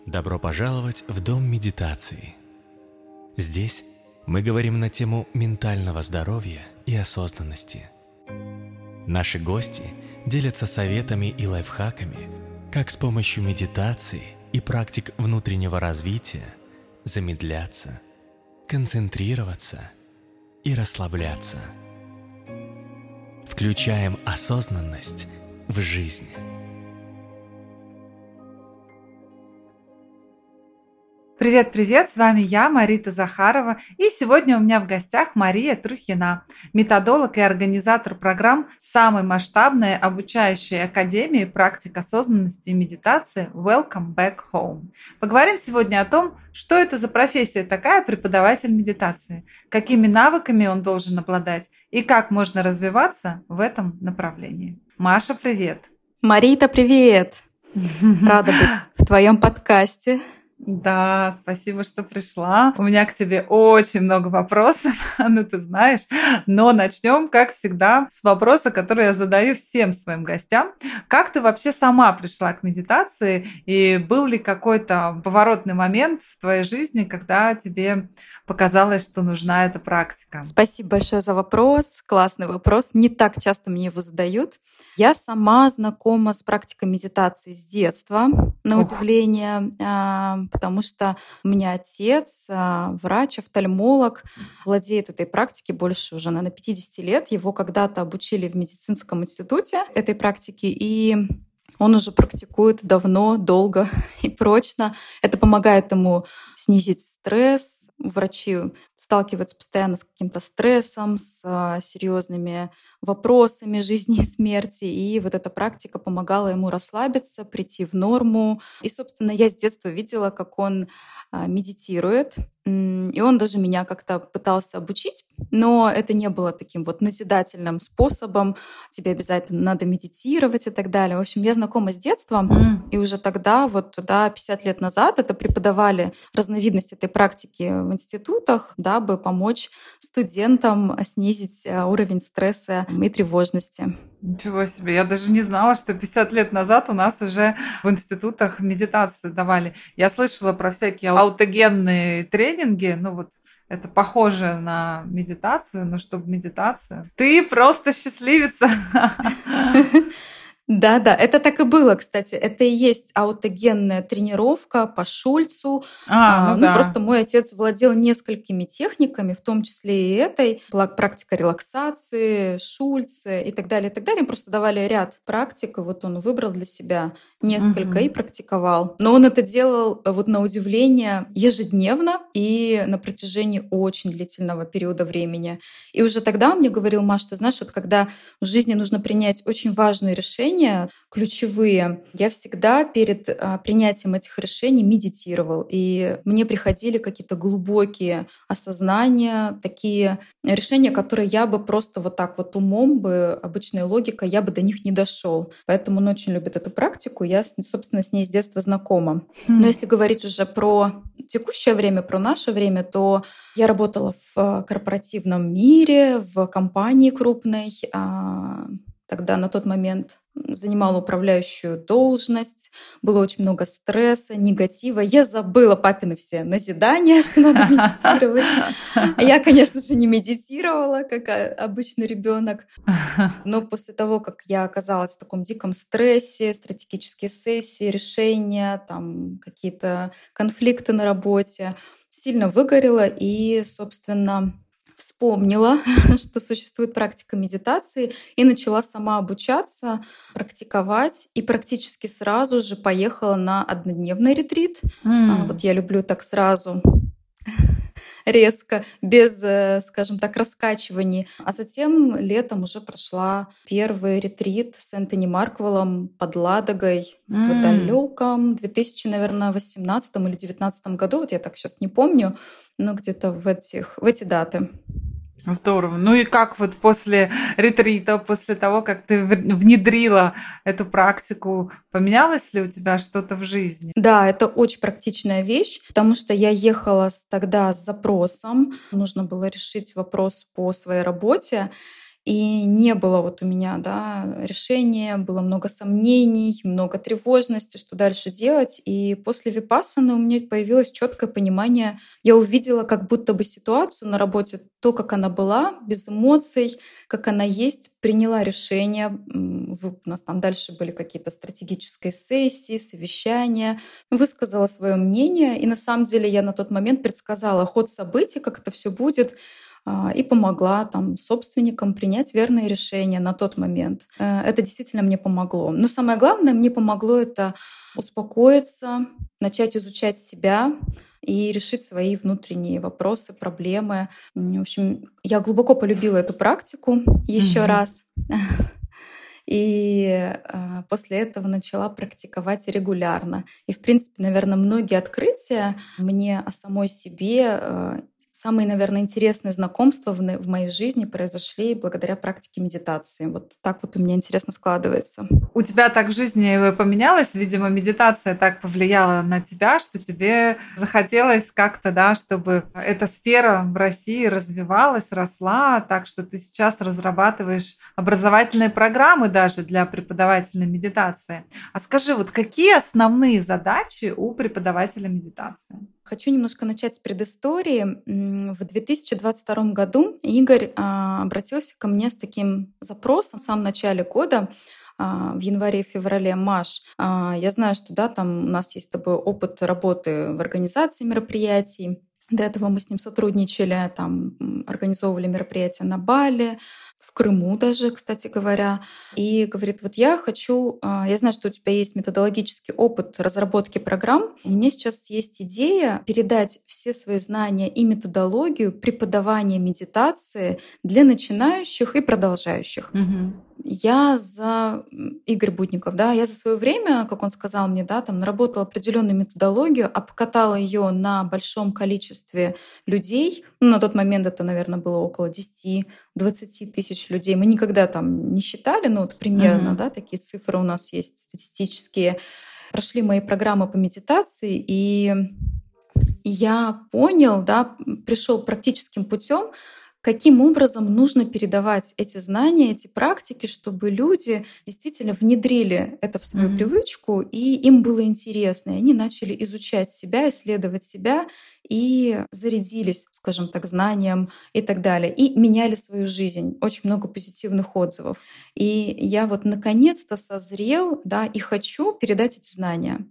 Добро пожаловать в Дом медитации. Здесь мы говорим на тему ментального здоровья и осознанности. Наши гости делятся советами и лайфхаками, как с помощью медитации и практик внутреннего развития замедляться, концентрироваться и расслабляться. Включаем осознанность в жизнь. Привет-привет, с вами я, Марита Захарова, и сегодня у меня в гостях Мария Трухина, методолог и организатор программ самой масштабной обучающей академии практик осознанности и медитации Welcome Back Home. Поговорим сегодня о том, что это за профессия такая преподаватель медитации, какими навыками он должен обладать и как можно развиваться в этом направлении. Маша, привет! Марита, привет! Рада быть в твоем подкасте. Да, спасибо, что пришла. У меня к тебе очень много вопросов, ну ты знаешь. Но начнем, как всегда, с вопроса, который я задаю всем своим гостям. Как ты вообще сама пришла к медитации? И был ли какой-то поворотный момент в твоей жизни, когда тебе показалось, что нужна эта практика? Спасибо большое за вопрос. Классный вопрос. Не так часто мне его задают. Я сама знакома с практикой медитации с детства, на удивление, потому что у меня отец, врач, офтальмолог, владеет этой практикой больше уже, наверное, 50 лет. Его когда-то обучили в медицинском институте этой практики, и он уже практикует давно, долго и прочно. Это помогает ему снизить стресс. Врачи сталкиваются постоянно с каким-то стрессом, с серьезными вопросами жизни и смерти. И вот эта практика помогала ему расслабиться, прийти в норму. И, собственно, я с детства видела, как он медитирует. И он даже меня как-то пытался обучить, но это не было таким вот назидательным способом. Тебе обязательно надо медитировать и так далее. В общем, я знакома с детства, и уже тогда, 50 лет назад, это преподавали разновидность этой практики в институтах, дабы помочь студентам снизить уровень стресса и тревожности. Ничего себе, я даже не знала, что 50 лет назад у нас уже в институтах медитацию давали. Я слышала про всякие аутогенные тренинги, это похоже на медитацию, но чтобы медитация. Ты просто счастливица. Да, это так и было, кстати. Это и есть аутогенная тренировка по Шульцу. Просто мой отец владел несколькими техниками, в том числе и этой. Была практика релаксации, Шульца и так далее, и так далее. Им просто давали ряд практик, и вот он выбрал для себя несколько и практиковал. Но он это делал, на удивление, ежедневно и на протяжении очень длительного периода времени. И уже тогда он мне говорил: Маш, ты знаешь, когда в жизни нужно принять очень важные решения, ключевые, я всегда перед принятием этих решений медитировал. И мне приходили какие-то глубокие осознания, такие решения, которые я бы просто умом бы, обычной логикой, я бы до них не дошел. Поэтому он очень любит эту практику. Я, собственно, с ней с детства знакома. Но если говорить уже про текущее время, про наше время, то я работала в корпоративном мире, в компании крупной. Тогда на тот момент занимала управляющую должность, было очень много стресса, негатива. Я забыла папины все назидания, что надо медитировать. Я, конечно же, не медитировала, как обычный ребенок. Но после того, как я оказалась в таком диком стрессе, стратегические сессии, решения, какие-то конфликты на работе, сильно выгорела и, собственно, вспомнила, что существует практика медитации, и начала сама обучаться, практиковать, и практически сразу же поехала на однодневный ретрит. Я люблю так сразу, резко, без, скажем так, раскачиваний. А затем летом уже прошла первый ретрит с Энтони Марквеллом под Ладогой в далеком 2018 или 2019 году. Я так сейчас не помню, но где-то в эти даты. Здорово. Ну и как после ретрита, после того, как ты внедрила эту практику, поменялось ли у тебя что-то в жизни? Да, это очень практичная вещь, потому что я ехала тогда с запросом. Нужно было решить вопрос по своей работе. и не было вот у меня, да, решения, было много сомнений, много тревожности, что дальше делать. И после випассаны у меня появилось четкое понимание. Я увидела как будто бы ситуацию на работе, то, как она была, без эмоций, как она есть, приняла решение. У нас там дальше были какие-то стратегические сессии, совещания, высказала свое мнение. И на самом деле я на тот момент предсказала ход событий, как это все будет, и помогла там собственникам принять верные решения на тот момент. Это действительно мне помогло. Но самое главное, мне помогло это успокоиться, начать изучать себя и решить свои внутренние вопросы, проблемы. В общем, я глубоко полюбила эту практику еще раз. И после этого начала практиковать регулярно. И, в принципе, наверное, многие открытия мне о самой себе, самые, наверное, интересные знакомства в моей жизни произошли благодаря практике медитации. Вот так вот у меня интересно складывается. У тебя так в жизни поменялось? Видимо, медитация так повлияла на тебя, что тебе захотелось как-то, да, чтобы эта сфера в России развивалась, росла, так что ты сейчас разрабатываешь образовательные программы даже для преподавателя медитации. А скажи, вот какие основные задачи у преподавателя медитации? Хочу немножко начать с предыстории. В 2022 году Игорь обратился ко мне с таким запросом в самом начале года, в январе-феврале. Маш, я знаю, что да, там у нас есть с тобой опыт работы в организации мероприятий. До этого мы с ним сотрудничали, там организовывали мероприятия на Бали, в Крыму даже, кстати говоря. И говорит, вот я знаю, что у тебя есть методологический опыт разработки программ. У меня сейчас есть идея передать все свои знания и методологию преподавания медитации для начинающих и продолжающих. Игорь Будников, да, я за свое время, как он сказал мне, да, там наработала определенную методологию, обкатала ее на большом количестве людей. На тот момент это, наверное, было около 10-20 тысяч людей. Мы никогда там не считали, но вот примерно, да, такие цифры у нас есть статистические. Прошли мои программы по медитации, и я понял, да, пришел практическим путем, каким образом нужно передавать эти знания, эти практики, чтобы люди действительно внедрили это в свою привычку, и им было интересно, и они начали изучать себя, исследовать себя, и зарядились, скажем так, знанием и так далее, и меняли свою жизнь. Очень много позитивных отзывов. И я вот наконец-то созрел, да, и хочу передать эти знания.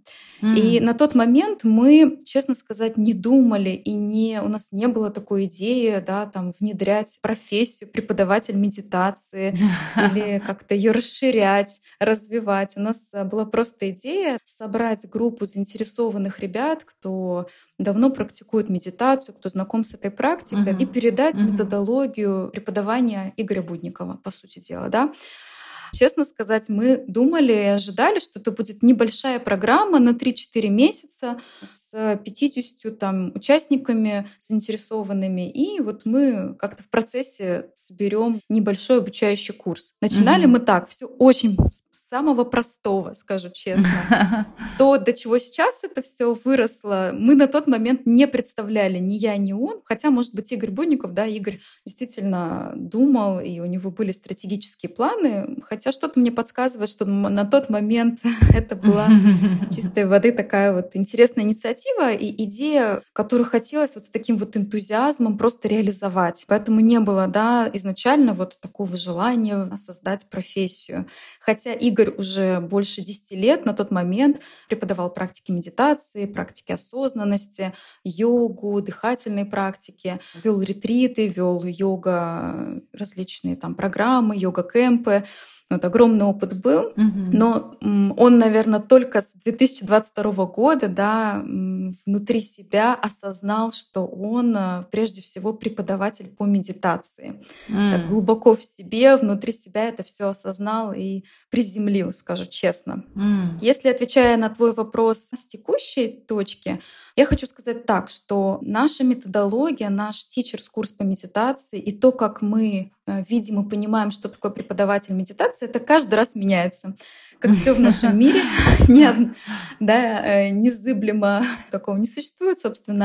И на тот момент мы, честно сказать, не думали, у нас не было такой идеи, да, там, внедрять профессию преподаватель медитации или как-то ее расширять, развивать. У нас была просто идея собрать группу заинтересованных ребят, кто давно практикует медитацию, кто знаком с этой практикой, и передать методологию преподавания Игоря Будникова, по сути дела, да. Честно сказать, мы думали и ожидали, что это будет небольшая программа на 3-4 месяца с 50 там, участниками заинтересованными. И вот мы как-то в процессе соберем небольшой обучающий курс. Начинали мы так, все очень с самого простого, скажу честно. То, до чего сейчас это все выросло, мы на тот момент не представляли, ни я, ни он. Хотя, может быть, Игорь Будников, да, Игорь действительно думал, и у него были стратегические планы. Хотя что-то мне подсказывает, что на тот момент это была чистой воды такая вот интересная инициатива и идея, которую хотелось вот с таким вот энтузиазмом просто реализовать. Поэтому не было, да, изначально вот такого желания создать профессию. Хотя Игорь уже больше 10 лет на тот момент преподавал практики медитации, практики осознанности, йогу, дыхательные практики, вел ретриты, вел йога, различные там программы, йога-кемпы. Вот огромный опыт был, но он, наверное, только с 2022 года, да, внутри себя осознал, что он прежде всего преподаватель по медитации. Так глубоко в себе, внутри себя это все осознал и приземлил, скажу честно. Если, отвечая на твой вопрос с текущей точки, я хочу сказать так, что наша методология, наш тичерс-курс по медитации и то, как мы видим и понимаем, что такое преподаватель медитации, это каждый раз меняется. Как все в нашем мире, незыблемо такого не существует, собственно.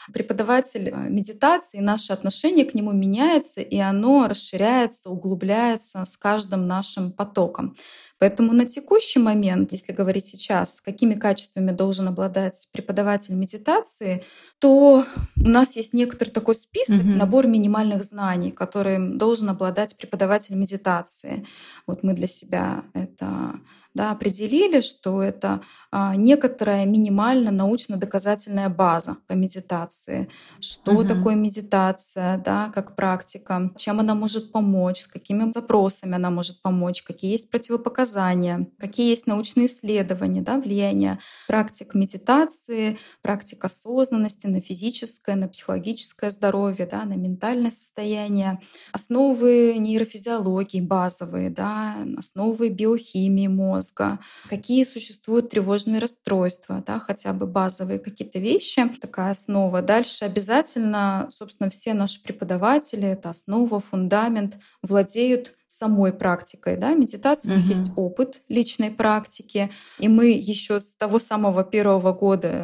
преподаватель медитации, наше отношение к нему меняется, и оно расширяется, углубляется с каждым нашим потоком. Поэтому на текущий момент, если говорить сейчас, с какими качествами должен обладать преподаватель медитации, то у нас есть некоторый такой список, набор минимальных знаний, которым должен обладать преподаватель медитации. Вот мы для себя это определили, что это некоторая минимально научно-доказательная база по медитации. Что такое медитация, как практика, чем она может помочь, с какими запросами она может помочь, какие есть противопоказания, какие есть научные исследования, влияние практик медитации, практик осознанности на физическое, на психологическое здоровье, на ментальное состояние, основы нейрофизиологии базовые, основы биохимии мозга, какие существуют тревожные расстройства, хотя бы базовые какие-то вещи, такая основа. Дальше обязательно, собственно, все наши преподаватели, это основа, фундамент, владеют самой практикой. Медитации, у них есть опыт личной практики, и мы еще с того самого первого года,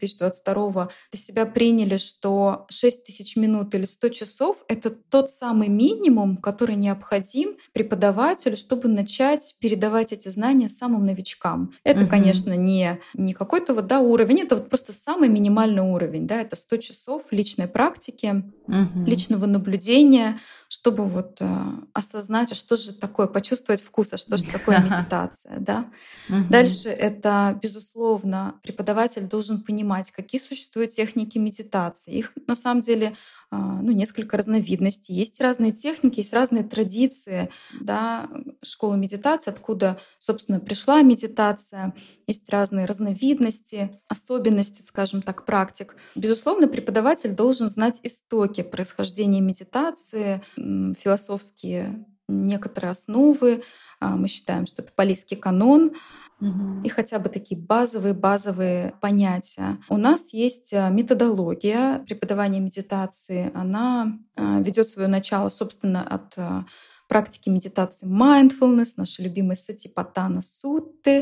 2022, для себя приняли, что 6000 минут или 100 часов — это тот самый минимум, который необходим преподавателю, чтобы начать передавать эти знания самым новичкам. Это, конечно, не какой-то уровень, это просто самый минимальный уровень. Это 100 часов личной практики, личного наблюдения, чтобы осознать, а что же такое, почувствовать вкус, а что же такое медитация. Дальше это, безусловно, преподаватель должен понимать, какие существуют техники медитации. Их на самом деле несколько разновидностей. Есть разные техники, есть разные традиции школы медитации, откуда, собственно, пришла медитация. Есть разные разновидности, особенности, скажем так, практик. Безусловно, преподаватель должен знать истоки происхождения медитации, философские некоторые основы. Мы считаем, что это палийский канон, и хотя бы такие базовые понятия. У нас есть методология преподавания медитации. Она ведет свое начало, собственно, от практики медитации mindfulness, наши любимые сатипаттана сутты.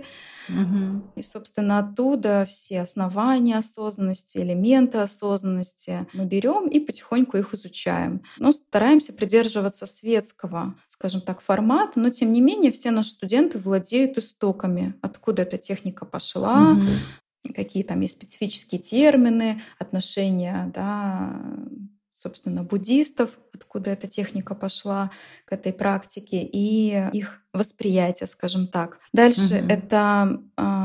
И, собственно, оттуда все основания осознанности, элементы осознанности мы берем и потихоньку их изучаем. Но стараемся придерживаться светского, скажем так, формата, но тем не менее все наши студенты владеют истоками, откуда эта техника пошла, какие там есть специфические термины, отношения, собственно, буддистов, откуда эта техника пошла к этой практике, и их восприятие, скажем так. Дальше это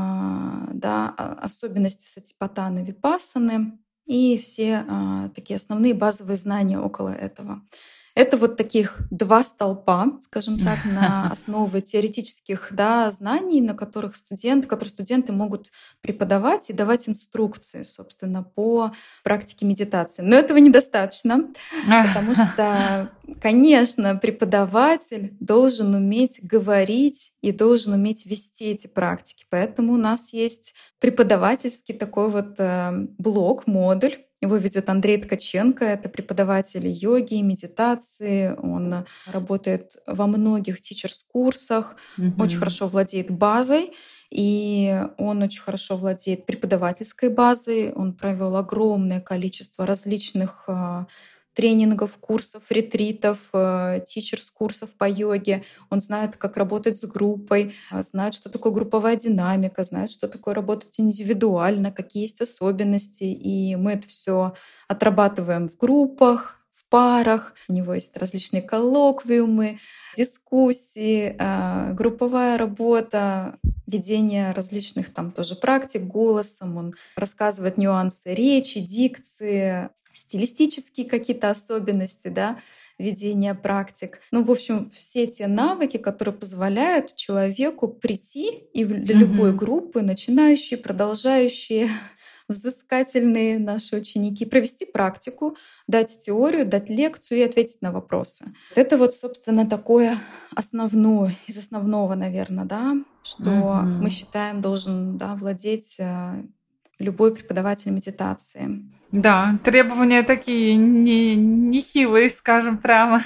особенности сатипаттаны, випассаны и все такие основные базовые знания около этого. Это таких два столпа, скажем так, на основе теоретических знаний, на которые студенты могут преподавать и давать инструкции, собственно, по практике медитации. Но этого недостаточно, потому что, конечно, преподаватель должен уметь говорить и должен уметь вести эти практики. Поэтому у нас есть преподавательский такой блок, модуль. Его ведет Андрей Ткаченко, это преподаватель йоги, медитации. Он работает во многих тичерс-курсах, очень хорошо владеет базой, и он очень хорошо владеет преподавательской базой. Он провел огромное количество различных тренингов, курсов, ретритов, тичерс-курсов по йоге. Он знает, как работать с группой, знает, что такое групповая динамика, знает, что такое работать индивидуально, какие есть особенности. И мы это все отрабатываем в группах, в парах. У него есть различные коллоквиумы, дискуссии, групповая работа, ведение различных там тоже практик голосом. Он рассказывает нюансы речи, дикции, стилистические какие-то особенности, ведения практик. В общем, все те навыки, которые позволяют человеку прийти и для любой группы, начинающие, продолжающие, взыскательные наши ученики, провести практику, дать теорию, дать лекцию и ответить на вопросы. Это собственно, такое основное, из основного, наверное, что мы считаем должен владеть любой преподаватель медитации. Да, требования такие нехилые, скажем прямо.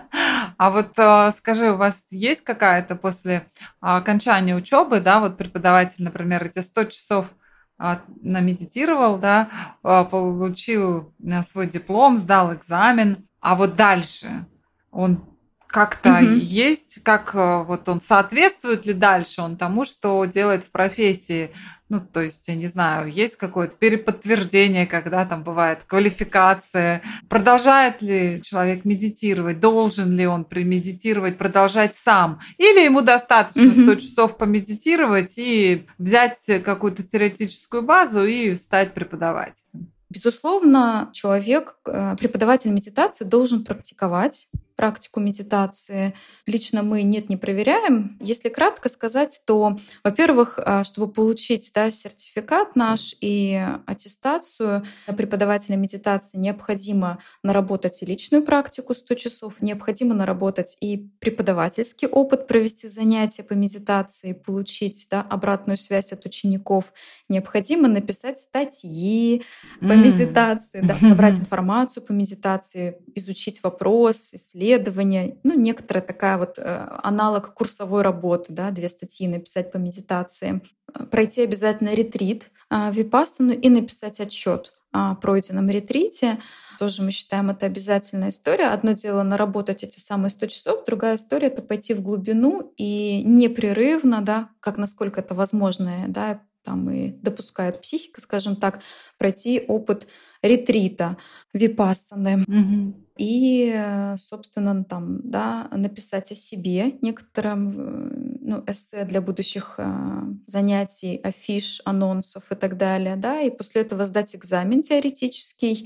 А скажи, у вас есть какая-то после окончания учебы, преподаватель, например, эти 100 часов намедитировал, да, получил свой диплом, сдал экзамен, а вот дальше он как-то есть, как вот он соответствует ли дальше он тому, что делает в профессии? Ну, то есть, я не знаю, есть какое-то переподтверждение, когда там бывает квалификация. Продолжает ли человек медитировать? Должен ли он премедитировать, продолжать сам? Или ему достаточно 100 часов помедитировать и взять какую-то теоретическую базу и стать преподавателем? Безусловно, человек, преподаватель медитации, должен практиковать практику медитации. Лично мы не проверяем. Если кратко сказать, то, во-первых, чтобы получить сертификат наш и аттестацию преподавателя медитации, необходимо наработать и личную практику 100 часов, необходимо наработать и преподавательский опыт, провести занятия по медитации, получить обратную связь от учеников. Необходимо написать статьи по медитации, собрать информацию по медитации, изучить вопрос, исследования. Некоторая такая вот аналог курсовой работы, 2 статьи написать по медитации. Пройти обязательно ретрит випассану и написать отчет о пройденном ретрите. Тоже мы считаем, это обязательная история. Одно дело наработать эти самые 100 часов, другая история — это пойти в глубину и непрерывно, как насколько это возможно, там и допускает психика, скажем так, пройти опыт ретрита випассаны. И, собственно, там, написать о себе некоторым эссе для будущих занятий, афиш, анонсов и так далее, и после этого сдать экзамен теоретический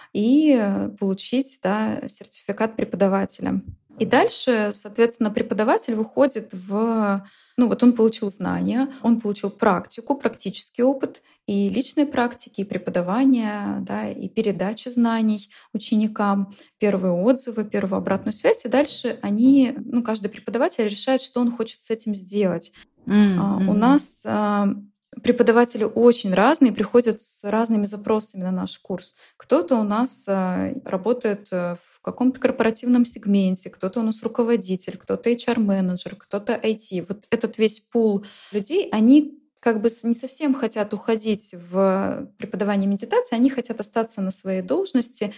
и получить сертификат преподавателя. И дальше, соответственно, преподаватель выходит в... он получил знания, он получил практику, практический опыт и личной практики, и преподавания, и передачи знаний ученикам, первые отзывы, первую обратную связь. И дальше каждый преподаватель решает, что он хочет с этим сделать. У нас преподаватели очень разные, приходят с разными запросами на наш курс. Кто-то у нас работает в каком-то корпоративном сегменте, кто-то у нас руководитель, кто-то HR-менеджер, кто-то IT. Вот этот весь пул людей, они не совсем хотят уходить в преподавание медитации, они хотят остаться на своей должности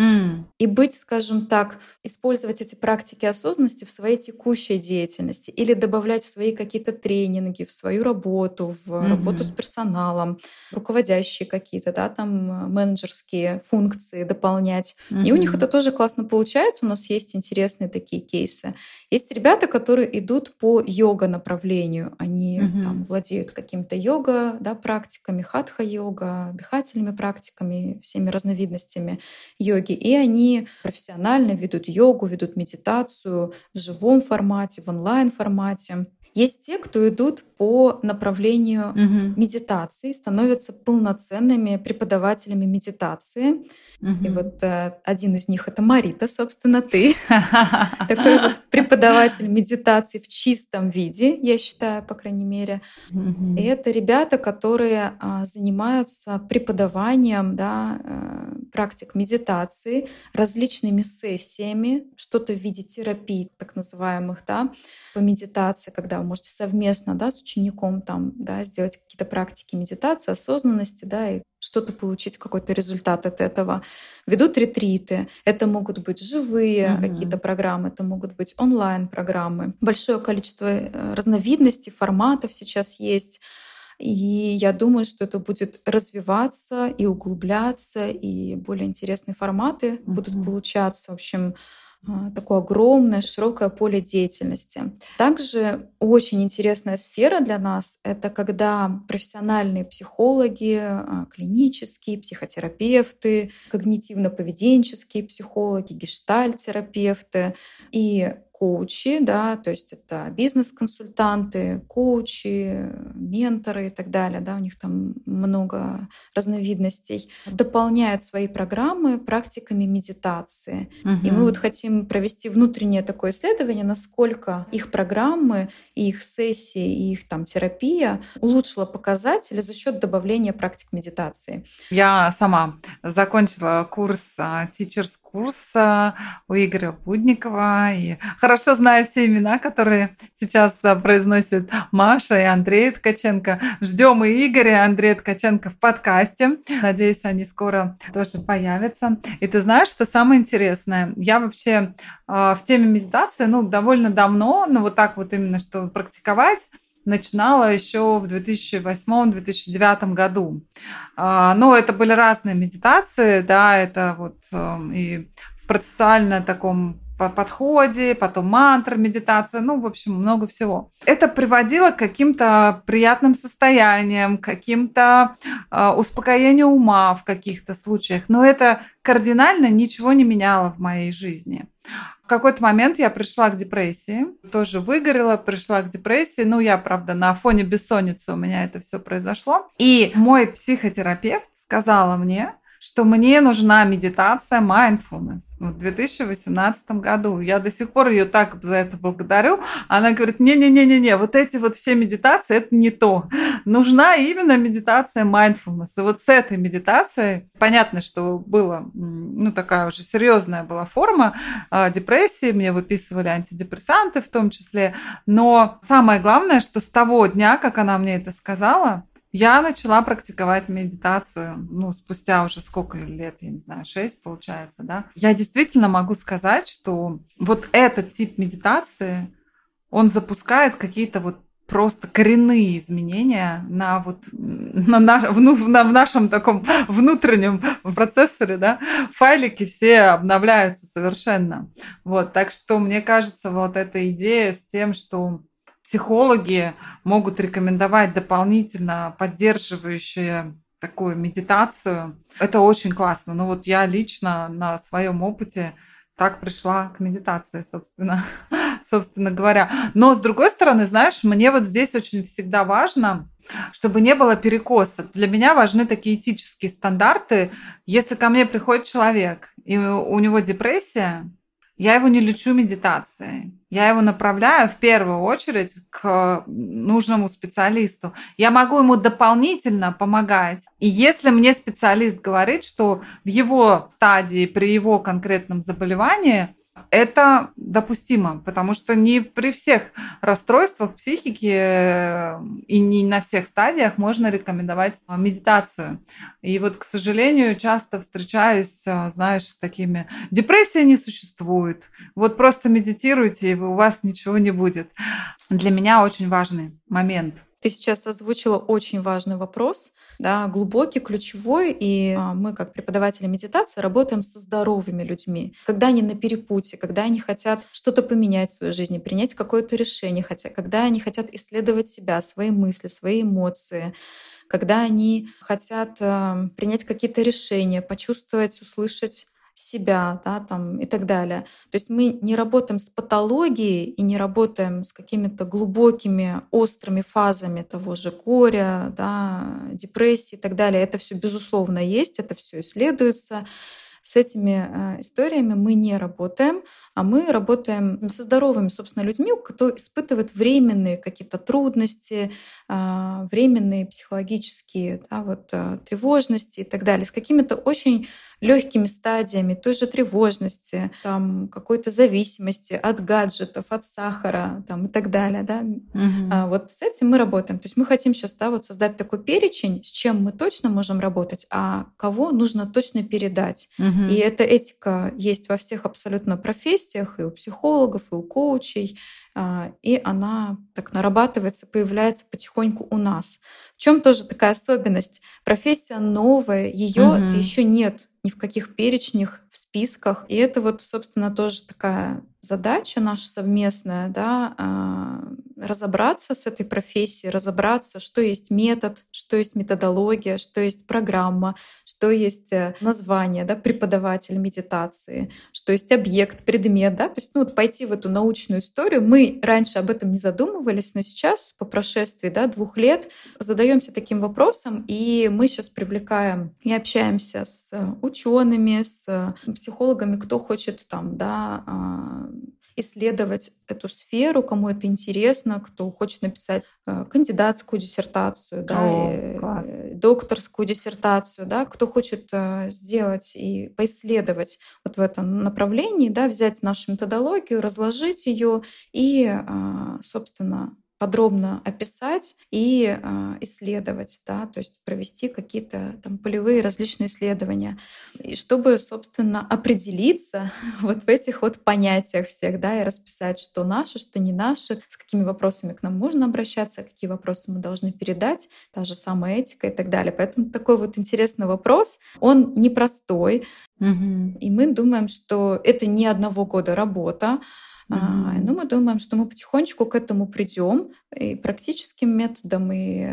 и быть, скажем так, использовать эти практики осознанности в своей текущей деятельности или добавлять в свои какие-то тренинги, в свою работу, в работу с персоналом, руководящие какие-то, там менеджерские функции дополнять. И у них это тоже классно получается. У нас есть интересные такие кейсы. Есть ребята, которые идут по йога-направлению. Они там владеют какими-то йога, практиками, хатха-йога, дыхательными практиками, всеми разновидностями йоги. И они профессионально ведут йогу, ведут медитацию в живом формате, в онлайн-формате. Есть те, кто идут по направлению медитации, становятся полноценными преподавателями медитации. И вот один из них — это Марита, собственно, ты. Такой вот преподаватель медитации в чистом виде, я считаю, по крайней мере. И это ребята, которые занимаются преподаванием практик медитации, различными сессиями, что-то в виде терапий, так называемых, по медитации, когда вы можете совместно с учеником сделать какие-то практики медитации, осознанности, и что-то получить, какой-то результат от этого. Ведут ретриты. Это могут быть живые какие-то программы, это могут быть онлайн-программы. Большое количество разновидностей, форматов сейчас есть. И я думаю, что это будет развиваться и углубляться, и более интересные форматы будут получаться. В общем, такое огромное, широкое поле деятельности. Также очень интересная сфера для нас — это когда профессиональные психологи, клинические психотерапевты, когнитивно-поведенческие психологи, гештальт-терапевты и коучи, то есть это бизнес-консультанты, коучи, менторы и так далее, у них там много разновидностей, дополняют свои программы практиками медитации. И мы вот хотим провести внутреннее такое исследование, насколько их программы, и их сессии, и их терапия улучшила показатели за счет добавления практик медитации. Я сама закончила курс Teachers курс у Игоря Будникова. И хорошо, хорошо знаю все имена, которые сейчас произносят Маша и Андрей Ткаченко. Ждем и Игоря, и Андрея Ткаченко в подкасте. Надеюсь, они скоро тоже появятся. И ты знаешь, что самое интересное? Я вообще в теме медитации, довольно давно, вот так вот именно, что практиковать, начинала еще в 2008-2009 году. Но это были разные медитации, да, это вот и в процессуальном таком подходе, потом мантра, медитация, в общем, много всего. Это приводило к каким-то приятным состояниям, к каким-то успокоению ума в каких-то случаях, но это кардинально ничего не меняло в моей жизни. В какой-то момент я пришла к депрессии, тоже выгорела, пришла к депрессии. Я, правда, на фоне бессонницы у меня это все произошло. И мой психотерапевт сказала мне, что мне нужна медитация mindfulness в 2018 году. Я до сих пор ее так за это благодарю. Она говорит, не-не-не-не, вот эти вот все медитации, это не то. Нужна именно медитация mindfulness. И вот с этой медитацией, понятно, что было, такая уже серьезная была форма депрессии, мне выписывали антидепрессанты в том числе. Но самое главное, что с того дня, как она мне это сказала, я начала практиковать медитацию, спустя уже сколько лет, я не знаю, 6 получается, да. Я действительно могу сказать, что вот этот тип медитации, он запускает какие-то вот просто коренные изменения в нашем таком внутреннем процессоре, да, файлики все обновляются совершенно. Вот, так что мне кажется, вот эта идея с тем, что психологи могут рекомендовать дополнительно поддерживающие такую медитацию. Это очень классно. Вот я лично на своем опыте так пришла к медитации, собственно говоря. Но, с другой стороны, знаешь, мне вот здесь очень всегда важно, чтобы не было перекоса. Для меня важны такие этические стандарты. Если ко мне приходит человек, и у него депрессия, я его не лечу медитацией. Я его направляю в первую очередь к нужному специалисту. Я могу ему дополнительно помогать. И если мне специалист говорит, что в его стадии, при его конкретном заболевании, это допустимо, потому что не при всех расстройствах психики и не на всех стадиях можно рекомендовать медитацию. И вот, к сожалению, часто встречаюсь, знаешь, с такими: депрессии не существует, вот просто медитируйте, и у вас ничего не будет. Для меня очень важный момент. Ты сейчас озвучила очень важный вопрос, да, глубокий, ключевой, и мы, как преподаватели медитации, работаем со здоровыми людьми. Когда они на перепутье, когда они хотят что-то поменять в своей жизни, принять какое-то решение, когда они хотят исследовать себя, свои мысли, свои эмоции, когда они хотят принять какие-то решения, почувствовать, услышать себя, да, там, и так далее. То есть мы не работаем с патологией и не работаем с какими-то глубокими, острыми фазами того же горя, да, депрессии и так далее. Это все безусловно есть, это все исследуется. С этими историями мы не работаем, а мы работаем со здоровыми, собственно, людьми, кто испытывает временные какие-то трудности, временные психологические, да, тревожности и так далее, с какими-то очень легкими стадиями той же тревожности, там, какой-то зависимости от гаджетов, от сахара там, и так далее. Да? Угу. Вот с этим мы работаем. То есть мы хотим сейчас создать такой перечень, с чем мы точно можем работать, а кого нужно точно передать. Угу. И эта этика есть во всех абсолютно профессиях, и у психологов, и у коучей, и она так нарабатывается, появляется потихоньку у нас. В чем тоже такая особенность? Профессия новая, ее еще нет ни в каких перечнях, в списках. И это вот, собственно, тоже такая задача наша совместная, да, разобраться с этой профессией, разобраться, что есть метод, что есть методология, что есть программа, что есть название, да, преподаватель медитации, что есть объект, предмет, да, то есть, пойти в эту научную историю. Мы раньше об этом не задумывались, но сейчас, по прошествии, 2 лет, задаемся таким вопросом, и мы сейчас привлекаем и общаемся с учеными, с психологами, кто хочет там, да, исследовать эту сферу, кому это интересно, кто хочет написать кандидатскую диссертацию, докторскую диссертацию, кто хочет сделать и поисследовать вот в этом направлении, взять нашу методологию, разложить ее и, собственно, подробно описать и исследовать, то есть провести какие-то там полевые различные исследования, и чтобы, собственно, определиться вот в этих вот понятиях всех, и расписать, что наше, что не наше, с какими вопросами к нам можно обращаться, какие вопросы мы должны передать, та же самая этика и так далее. Поэтому такой вот интересный вопрос, он непростой, и мы думаем, что это не одного года работа, но мы думаем, что мы потихонечку к этому придем и практическим методом,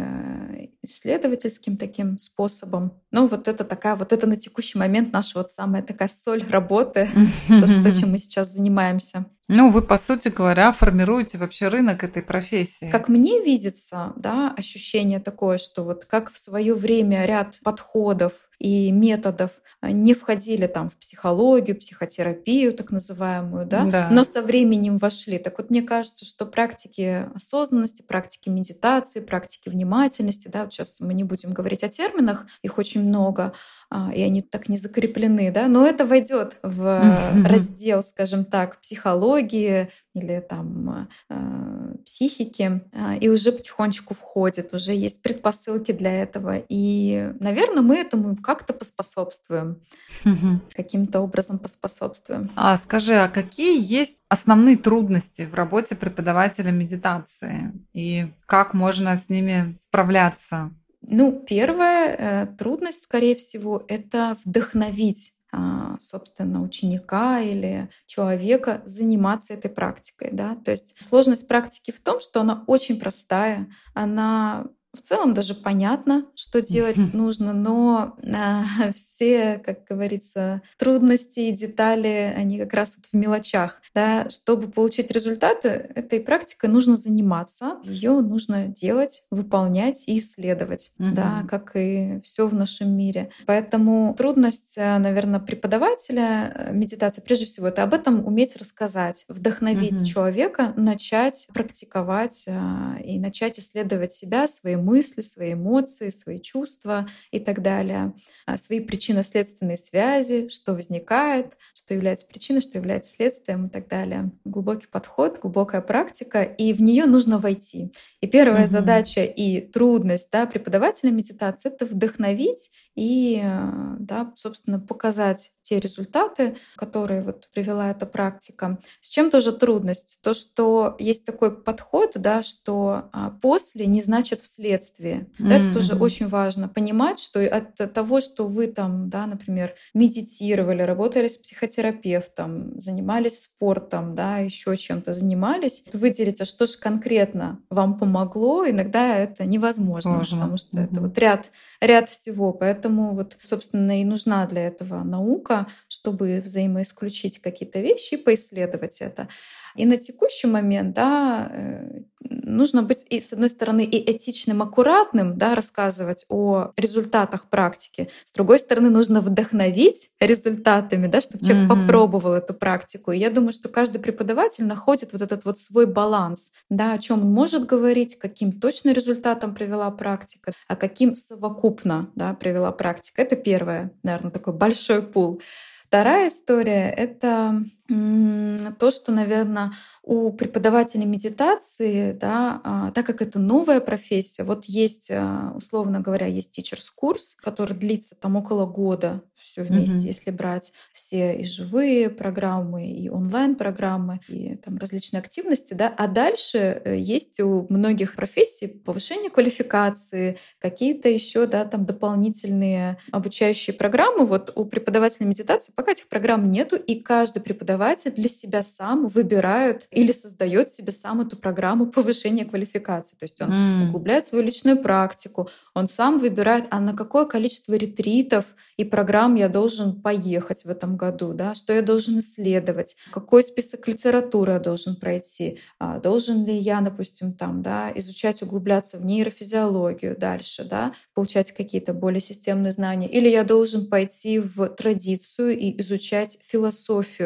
и исследовательским таким способом. Но вот это на текущий момент наша вот самая такая соль работы, то, чем мы сейчас занимаемся. Вы, по сути говоря, формируете вообще рынок этой профессии. Как мне видится, ощущение такое, что вот как в свое время ряд подходов и методов не входили там в психологию, психотерапию так называемую, но со временем вошли. Так вот, мне кажется, что практики осознанности, практики медитации, практики внимательности, вот сейчас мы не будем говорить о терминах, их очень много, и они так не закреплены, но это войдет в раздел, скажем так, психологии или там психики, и уже потихонечку входит, уже есть предпосылки для этого. И, наверное, мы этому как-то поспособствуем, каким-то образом поспособствуем. Скажи, а какие есть основные трудности в работе преподавателя медитации? И как можно с ними справляться? Первая трудность, скорее всего, это вдохновить, собственно, ученика или человека заниматься этой практикой. То есть сложность практики в том, что она очень простая, она в целом даже понятно, что делать нужно, но все, как говорится, трудности и детали, они как раз вот в мелочах. Чтобы получить результаты, этой практикой нужно заниматься, ее нужно делать, выполнять и исследовать, как и все в нашем мире. Поэтому трудность, наверное, преподавателя медитации, прежде всего, это об этом уметь рассказать, вдохновить человека, начать практиковать и начать исследовать себя, свои мысли, свои эмоции, свои чувства и так далее, свои причинно-следственные связи, что возникает, что является причиной, что является следствием и так далее. Глубокий подход, глубокая практика, и в нее нужно войти. И первая задача и трудность преподавателя медитации — это вдохновить и, собственно, показать те результаты, которые вот привела эта практика. С чем тоже трудность? То, что есть такой подход, что после не значит вследствие. Это тоже очень важно. Понимать, что от того, что вы там, например, медитировали, работали с психотерапевтом, занимались спортом, еще чем-то занимались, выделить, а что же конкретно вам помогло, иногда это невозможно, сложно. Потому что это вот ряд всего. Поэтому вот, собственно, и нужна для этого наука, чтобы взаимоисключить какие-то вещи и поисследовать это. И на текущий момент, нужно быть, и с одной стороны, и этичным, аккуратным, рассказывать о результатах практики. С другой стороны, нужно вдохновить результатами, чтобы человек попробовал эту практику. И я думаю, что каждый преподаватель находит вот этот вот свой баланс, о чем он может говорить, каким точно результатом привела практика, а каким совокупно привела практика. Это первое, наверное, такой большой пул. Вторая история — это то, что, наверное, у преподавателей медитации, так как это новая профессия, вот есть, условно говоря, есть teachers-курс, который длится там около года, все вместе, если брать все и живые программы, и онлайн-программы, и там различные активности, а дальше есть у многих профессий повышение квалификации, какие-то еще, там дополнительные обучающие программы. Вот у преподавателей медитации пока этих программ нету, и каждый преподаватель для себя сам выбирает или создает себе сам эту программу повышения квалификации. То есть он углубляет свою личную практику, он сам выбирает, а на какое количество ретритов и программ я должен поехать в этом году, что я должен исследовать, какой список литературы я должен пройти, должен ли я, допустим, изучать, углубляться в нейрофизиологию дальше, получать какие-то более системные знания, или я должен пойти в традицию и изучать философию медитации,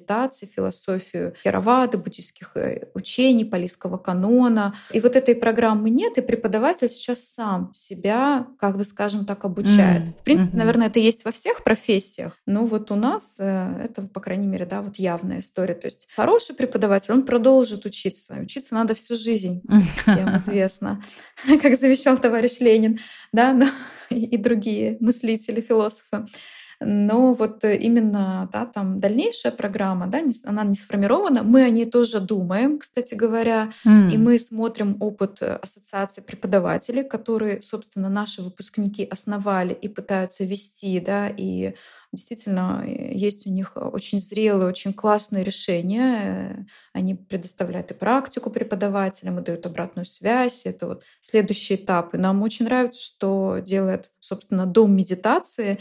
медитации, философию Theravada, буддийских учений, палийского канона. И вот этой программы нет, и преподаватель сейчас сам себя, как бы скажем так, обучает. В принципе, наверное, это есть во всех профессиях, но вот у нас это, по крайней мере, да, вот явная история. То есть хороший преподаватель, он продолжит учиться. Учиться надо всю жизнь, всем известно, как завещал товарищ Ленин, да, но и другие мыслители, философы. Но вот именно, да, там дальнейшая программа, да, она не сформирована. Мы о ней тоже думаем, кстати говоря, и мы смотрим опыт ассоциации преподавателей, которые, собственно, наши выпускники основали и пытаются вести, да, и действительно есть у них очень зрелые, очень классные решения. Они предоставляют и практику преподавателям, и дают обратную связь. Это вот следующий этап. И нам очень нравится, что делает, собственно, дом медитации,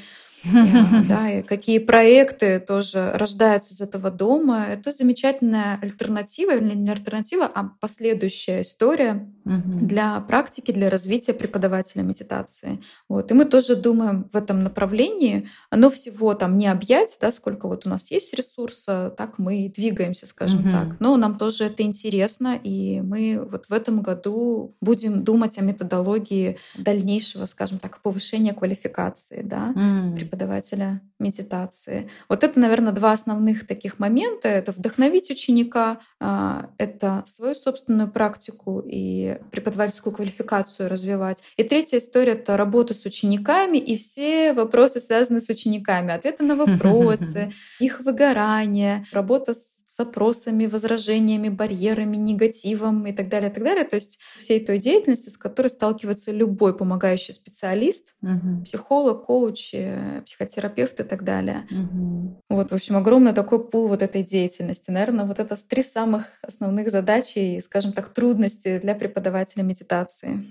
да, и какие проекты тоже рождаются из этого дома. Это замечательная альтернатива, или не альтернатива, а последующая история для практики, для развития преподавателя медитации. Вот. И мы тоже думаем в этом направлении. Оно всего там не объять, да, сколько вот у нас есть ресурса, так мы и двигаемся, скажем так. Но нам тоже это интересно, и мы вот в этом году будем думать о методологии дальнейшего, скажем так, повышения квалификации, да, преподавателя медитации. Вот это, наверное, два основных таких момента. Это вдохновить ученика, это свою собственную практику и преподавательскую квалификацию развивать. И третья история — это работа с учениками и все вопросы, связанные с учениками. Ответы на вопросы, их выгорание, работа с запросами, возражениями, барьерами, негативом и так далее, и так далее. То есть всей той деятельности, с которой сталкивается любой помогающий специалист, психолог, коуч, психотерапевт и так далее. Вот, в общем, огромный такой пул вот этой деятельности. Наверное, вот это 3 самых основных задачи и, скажем так, трудности для преподавателя медитации.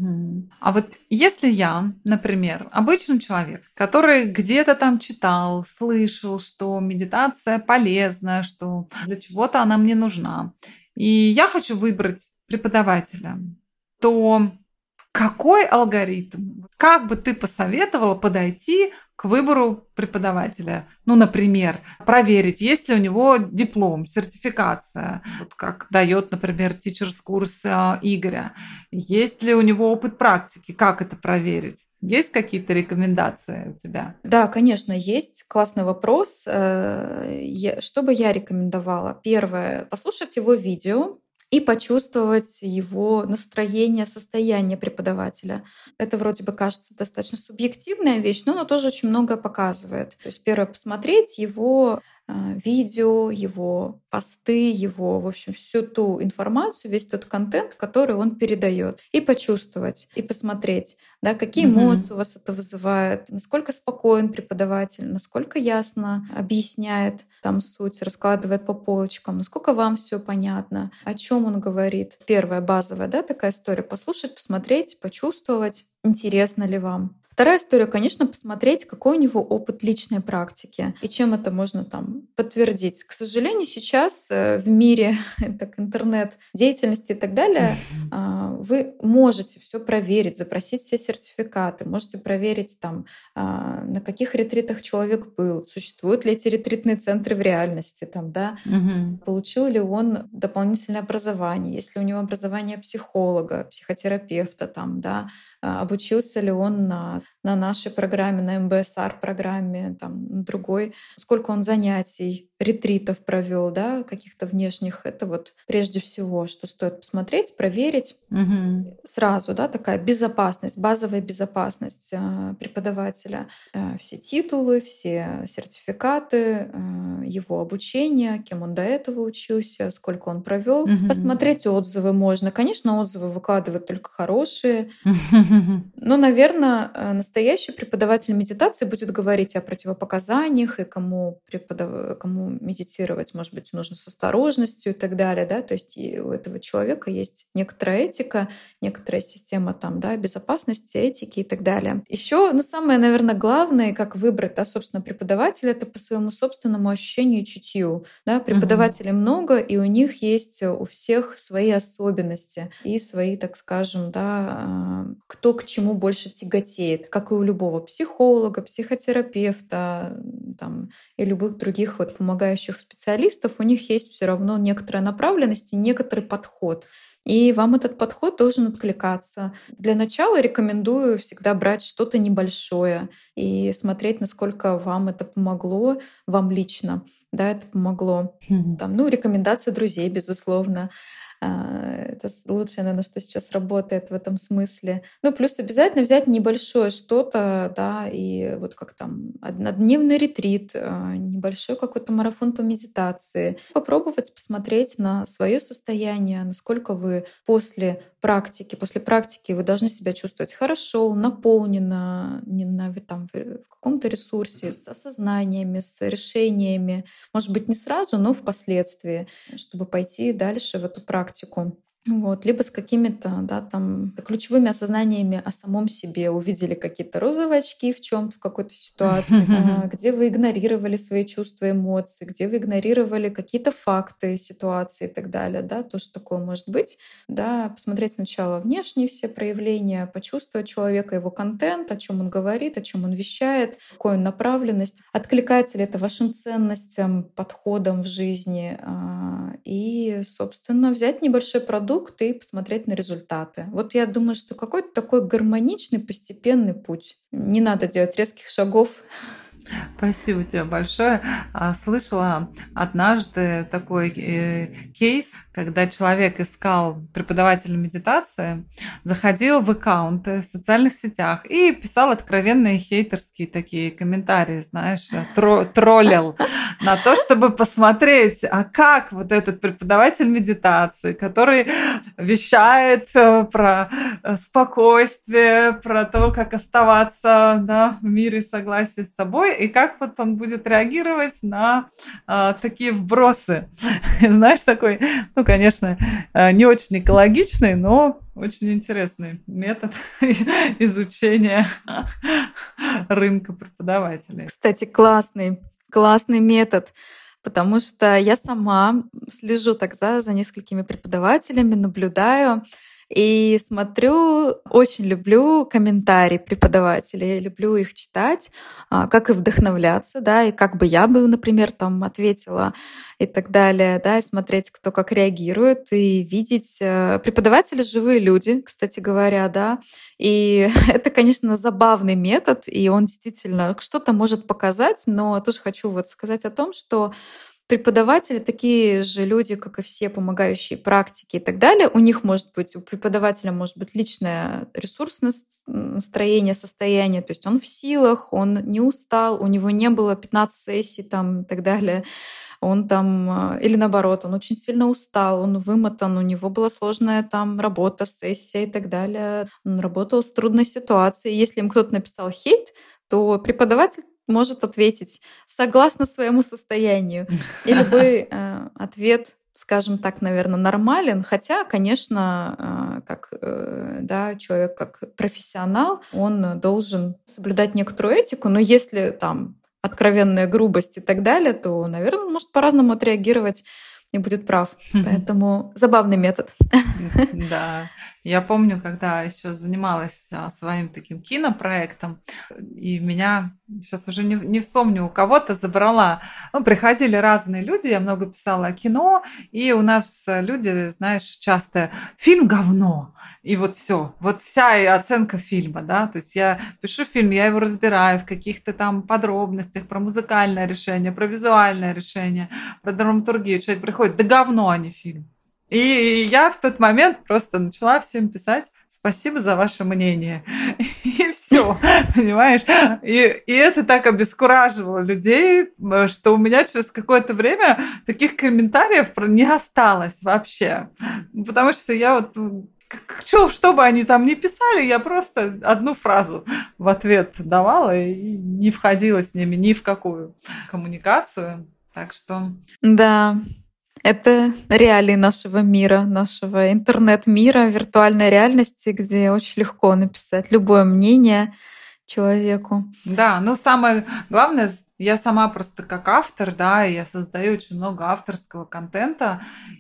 А вот если я, например, обычный человек, который где-то там читал, слышал, что медитация полезна, что для чего-то она мне нужна, и я хочу выбрать преподавателя, то какой алгоритм? Как бы ты посоветовала подойти к выбору преподавателя? Ну, например, проверить, есть ли у него диплом, сертификация, вот как дает, например, тичерс-курс Игоря. Есть ли у него опыт практики? Как это проверить? Есть какие-то рекомендации у тебя? Да, конечно, есть. Классный вопрос. Что бы я рекомендовала? Первое — послушать его видео и почувствовать его настроение, состояние преподавателя. Это вроде бы кажется достаточно субъективная вещь, но она тоже очень многое показывает. То есть первое — посмотреть его видео, его посты, его, в общем, всю ту информацию, весь тот контент, который он передает, и почувствовать, и посмотреть, да, какие эмоции у вас это вызывает, насколько спокоен преподаватель, насколько ясно объясняет там суть, раскладывает по полочкам, насколько вам все понятно, о чем он говорит. Первая базовая, да, такая история: послушать, посмотреть, почувствовать, интересно ли вам. Вторая история, конечно, посмотреть, какой у него опыт личной практики и чем это можно там подтвердить. К сожалению, сейчас в мире так, интернет-деятельности и так далее вы можете все проверить, запросить все сертификаты, можете проверить, там, на каких ретритах человек был, существуют ли эти ретритные центры в реальности, там, да, получил ли он дополнительное образование, есть ли у него образование психолога, психотерапевта, там, да, обучился ли он на нашей программе, на МБСР-программе, там, на другой, сколько он занятий, ретритов провел, да, каких-то внешних. Это вот прежде всего, что стоит посмотреть, проверить. Сразу, да, такая безопасность, базовая безопасность преподавателя. Все титулы, все сертификаты, его обучение, кем он до этого учился, сколько он провел. Посмотреть отзывы можно. Конечно, отзывы выкладывают только хорошие. Но, наверное, настоящий преподаватель медитации будет говорить о противопоказаниях и кому медитировать, может быть, нужно с осторожностью и так далее, да, то есть и у этого человека есть некоторая этика, некоторая система там, да, безопасности, этики и так далее. Еще, ну, самое, наверное, главное, как выбрать, да, собственно, преподавателя, это по своему собственному ощущению и чутью, да, преподавателей много, и у них есть у всех свои особенности и свои, так скажем, да, кто к чему больше тяготеет, как как и у любого психолога, психотерапевта там, и любых других вот помогающих специалистов, у них есть все равно некоторая направленность и некоторый подход. И вам этот подход должен откликаться. Для начала рекомендую всегда брать что-то небольшое и смотреть, насколько вам это помогло, вам лично. Да, это помогло. Там, рекомендации друзей, безусловно. Это лучшее, наверное, что сейчас работает в этом смысле. Плюс обязательно взять небольшое что-то, да, и вот как там однодневный ретрит, небольшой какой-то марафон по медитации. Попробовать посмотреть на свое состояние, насколько вы после практики вы должны себя чувствовать хорошо, наполненно, в каком-то ресурсе, с осознаниями, с решениями. Может быть, не сразу, но впоследствии, чтобы пойти дальше в эту практику. Либо с какими-то ключевыми осознаниями о самом себе. Увидели какие-то розовые очки в чем-то, в какой-то ситуации, где вы игнорировали свои чувства, эмоции, где вы игнорировали какие-то факты, ситуации и так далее. Да, то, что такое может быть. Да, посмотреть сначала внешние все проявления, почувствовать человека, его контент, о чем он говорит, о чем он вещает, какую направленность, откликается ли это вашим ценностям, подходам в жизни. И, собственно, взять небольшой продукт и посмотреть на результаты. Я думаю, что какой-то такой гармоничный, постепенный путь. Не надо делать резких шагов. Спасибо тебе большое. Слышала однажды такой кейс, когда человек искал преподавателя медитации, заходил в аккаунты в социальных сетях и писал откровенные хейтерские такие комментарии, знаешь, троллил на то, чтобы посмотреть, а как вот этот преподаватель медитации, который вещает про спокойствие, про то, как оставаться в мире в согласии с собой, и как он будет реагировать на такие вбросы. Знаешь, такой, конечно, не очень экологичный, но очень интересный метод изучения рынка преподавателей. Кстати, классный метод, потому что я сама слежу тогда за несколькими преподавателями, наблюдаю и смотрю, очень люблю комментарии преподавателей, я люблю их читать, как и вдохновляться, да, и как бы я бы, например, ответила и так далее, да, и смотреть, кто как реагирует, и видеть. Преподаватели — живые люди, кстати говоря, да, и это, конечно, забавный метод, и он действительно что-то может показать, но тоже хочу сказать о том, что преподаватели такие же люди, как и все помогающие практики и так далее. У преподавателя может быть личное ресурсное настроение, состояние, то есть он в силах, он не устал, у него не было 15 сессий и так далее. Он или наоборот, он очень сильно устал, он вымотан, у него была сложная работа, сессия и так далее. Он работал с трудной ситуацией. Если им кто-то написал хейт, то преподаватель может ответить согласно своему состоянию. И любой ответ, скажем так, наверное, нормален. Хотя, конечно, как человек, как профессионал, он должен соблюдать некоторую этику. Но если откровенная грубость и так далее, то, наверное, он может по-разному отреагировать и будет прав. Поэтому забавный метод. Да. Я помню, когда еще занималась своим таким кинопроектом, и меня, сейчас уже не вспомню, у кого-то забрала, приходили разные люди, я много писала о кино, и у нас люди, знаешь, часто фильм говно, и все, вся оценка фильма, да, то есть я пишу фильм, я его разбираю в каких-то подробностях про музыкальное решение, про визуальное решение, про драматургию, человек приходит, да говно, а не фильм. И я в тот момент просто начала всем писать «Спасибо за ваше мнение». И все, понимаешь? И это так обескураживало людей, что у меня через какое-то время таких комментариев не осталось вообще. Потому что я что бы они ни писали, я просто одну фразу в ответ давала и не входила с ними ни в какую коммуникацию. Так что... Да. Это реалии нашего мира, нашего интернет-мира, виртуальной реальности, где очень легко написать любое мнение человеку. Да, самое главное Я сама просто как автор, да, и я создаю очень много авторского контента,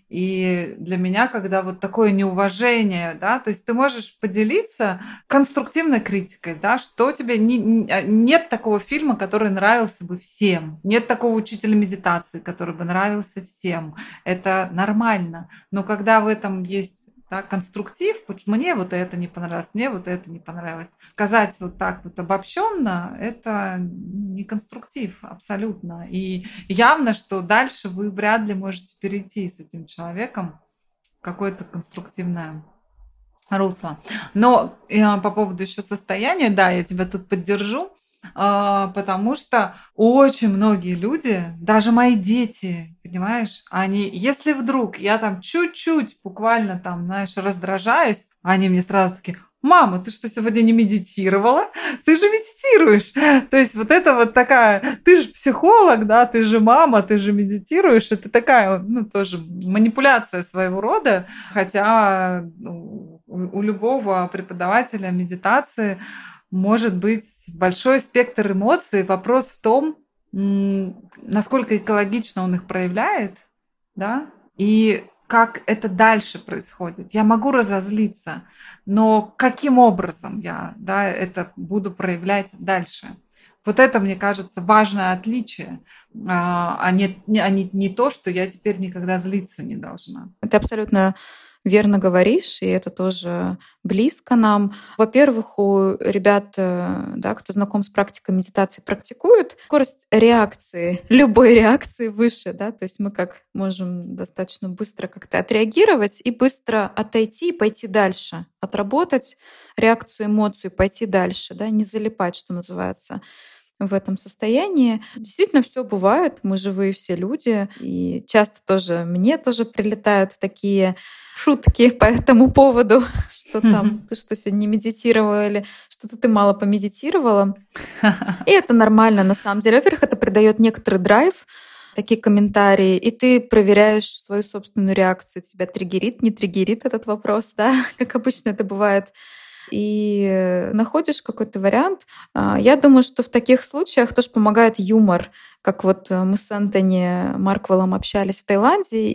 и для меня, когда вот такое неуважение, да, то есть ты можешь поделиться конструктивной критикой, да, что тебе нет такого фильма, который нравился бы всем, нет такого учителя медитации, который бы нравился всем. Это нормально. Но когда в этом есть, да, конструктив, вот мне вот это не понравилось, мне вот это не понравилось. Сказать вот так вот обобщенно, это не конструктив абсолютно. И явно, что дальше вы вряд ли можете перейти с этим человеком в какое-то конструктивное русло. Но по поводу еще состояния, да, я тебя тут поддержу, потому что очень многие люди, даже мои дети, понимаешь, они, если вдруг я там чуть-чуть буквально там, знаешь, раздражаюсь, они мне сразу такие: мама, ты что, сегодня не медитировала? Ты же медитируешь. То есть вот это вот такая, ты же психолог, да, ты же мама, ты же медитируешь. Это такая, ну, тоже манипуляция своего рода. Хотя у любого преподавателя медитации может быть большой спектр эмоций. Вопрос в том, насколько экологично он их проявляет, да, и как это дальше происходит. Я могу разозлиться, но каким образом я, да, это буду проявлять дальше? Вот это, мне кажется, важное отличие, а не то, что я теперь никогда злиться не должна. Ты абсолютно верно говоришь, и это тоже близко нам. Во-первых, у ребят, да, кто знаком с практикой медитации, практикуют, скорость реакции, любой реакции выше, да, то есть мы как можем достаточно быстро как-то отреагировать и быстро отойти и пойти дальше, отработать реакцию, эмоцию, пойти дальше, да, не залипать, что называется, в этом состоянии. Действительно, все бывает, мы живые все люди, и часто тоже мне тоже прилетают такие шутки по этому поводу, что там ты что, сегодня не медитировала или что-то ты мало помедитировала. И это нормально на самом деле. Во-первых, это придает некоторый драйв, такие комментарии, и ты проверяешь свою собственную реакцию. Тебя триггерит, не триггерит этот вопрос, да, как обычно это бывает. И находишь какой-то вариант. Я думаю, что в таких случаях тоже помогает юмор. Как вот мы с Энтони Марквеллом общались в Таиланде,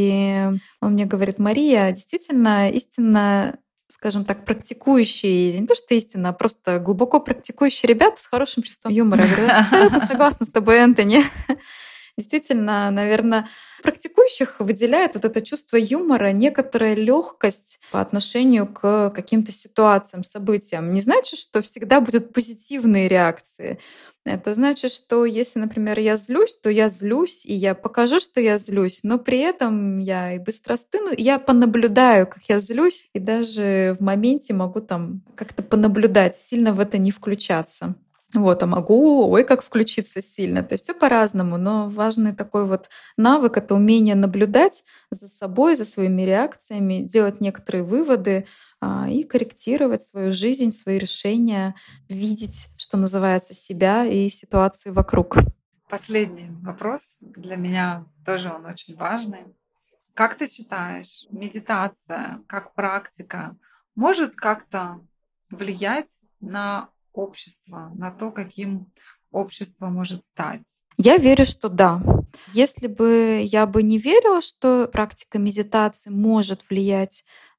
и он мне говорит: Мария, действительно, истинно, скажем так, практикующие, не то что истинно, а просто глубоко практикующие ребята с хорошим чувством юмора. Я говорю: абсолютно согласна с тобой, Энтони. Действительно, наверное, практикующих выделяет вот это чувство юмора, некоторая легкость по отношению к каким-то ситуациям, событиям. Не значит, что всегда будут позитивные реакции. Это значит, что если, например, я злюсь, то я злюсь, и я покажу, что я злюсь, но при этом я и быстро остыну, и я понаблюдаю, как я злюсь, и даже в моменте могу там как-то понаблюдать, сильно в это не включаться. Вот, а могу, как включиться сильно. То есть все по-разному, но важный такой вот навык — это умение наблюдать за собой, за своими реакциями, делать некоторые выводы и корректировать свою жизнь, свои решения, видеть, что называется, себя и ситуации вокруг. Последний вопрос для меня тоже он очень важный. Как ты считаешь, медитация как практика может как-то влиять на общество, на то, каким общество может стать? Я верю, что да. Если бы я бы не верила, что практика медитации может влиять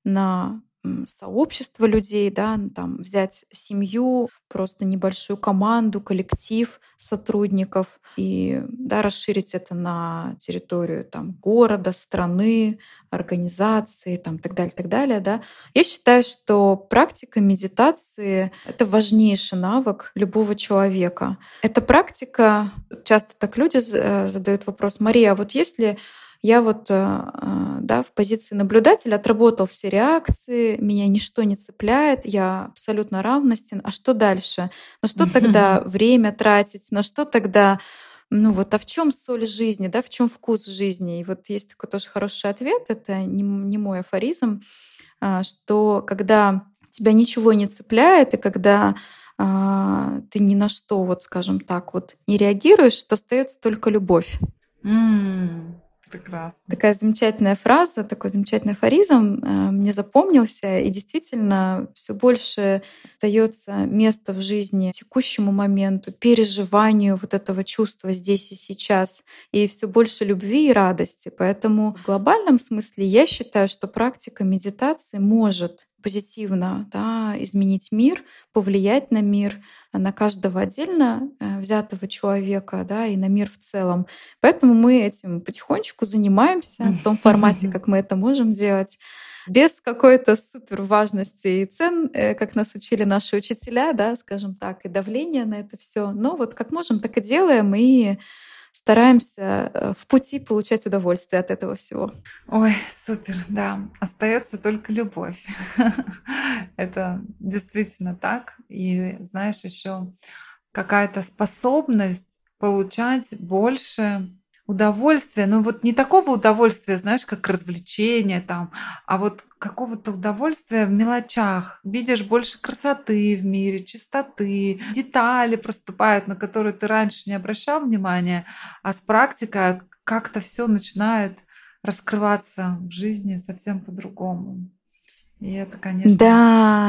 на сообщество людей, да, там, взять семью, просто небольшую команду, коллектив сотрудников и, да, расширить это на территорию там, города, страны, организации, там, так далее, да. Я считаю, что практика медитации — это важнейший навык любого человека. Эта практика, часто так люди задают вопрос: Мария, а вот если я вот, да, в позиции наблюдателя отработал все реакции, меня ничто не цепляет, я абсолютно равностен. А что дальше? На что тогда время тратить? На что тогда, ну вот, а в чем соль жизни, да, в чем вкус жизни? И вот есть такой тоже хороший ответ, это не мой афоризм, что когда тебя ничего не цепляет, и когда ты ни на что, вот, скажем так, вот, не реагируешь, то остается только любовь. Прекрасно. Такая замечательная фраза, такой замечательный афоризм мне запомнился, и действительно все больше остается места в жизни текущему моменту, переживанию вот этого чувства здесь и сейчас, и все больше любви и радости. Поэтому в глобальном смысле я считаю, что практика медитации может позитивно, да, изменить мир, повлиять на мир, на каждого отдельно взятого человека, да, и на мир в целом. Поэтому мы этим потихонечку занимаемся в том формате, как мы это можем делать, без какой-то супер важности и цен, как нас учили наши учителя, да, скажем так, и давления на это все. Но вот как можем, так и делаем, и стараемся в пути получать удовольствие от этого всего. Ой, супер, да. Остается только любовь. Это действительно так. И знаешь, еще какая-то способность получать больше удовольствия. Ну вот не такого удовольствия, знаешь, как развлечение там, а вот какого-то удовольствия в мелочах. Видишь больше красоты в мире, чистоты, детали проступают, на которые ты раньше не обращал внимания, а с практикой как-то все начинает раскрываться в жизни совсем по-другому. И это, конечно... Да,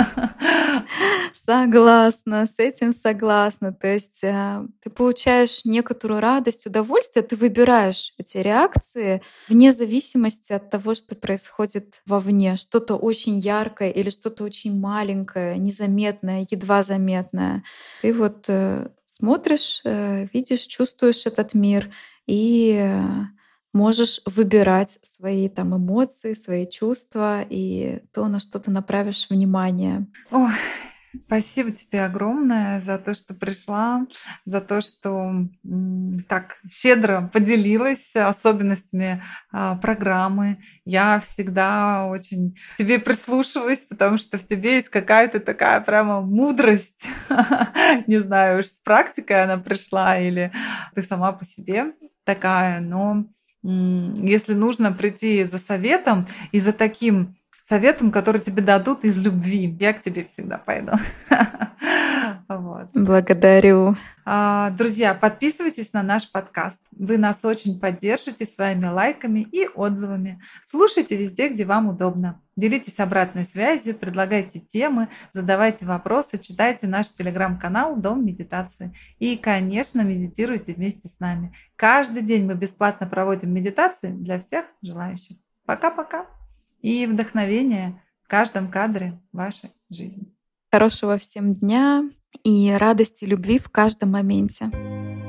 согласна, с этим согласна. То есть ты получаешь некоторую радость, удовольствие, ты выбираешь эти реакции вне зависимости от того, что происходит вовне. Что-то очень яркое или что-то очень маленькое, незаметное, едва заметное. Ты вот смотришь, видишь, чувствуешь этот мир и можешь выбирать свои там эмоции, свои чувства и то, на что ты направишь внимание. Ой, спасибо тебе огромное за то, что пришла, за то, что так щедро поделилась особенностями программы. Я всегда очень к тебе прислушиваюсь, потому что в тебе есть какая-то такая прямо мудрость. Не знаю, уж с практикой она пришла или ты сама по себе такая, но если нужно прийти за советом и за таким советом, который тебе дадут из любви, я к тебе всегда пойду. Вот. Благодарю. Друзья, подписывайтесь на наш подкаст. Вы нас очень поддержите своими лайками и отзывами. Слушайте везде, где вам удобно. Делитесь обратной связью, предлагайте темы, задавайте вопросы, читайте наш телеграм-канал «Дом медитации». И, конечно, медитируйте вместе с нами. Каждый день мы бесплатно проводим медитации для всех желающих. Пока-пока. И вдохновение в каждом кадре вашей жизни. Хорошего всем дня и радости, любви в каждом моменте.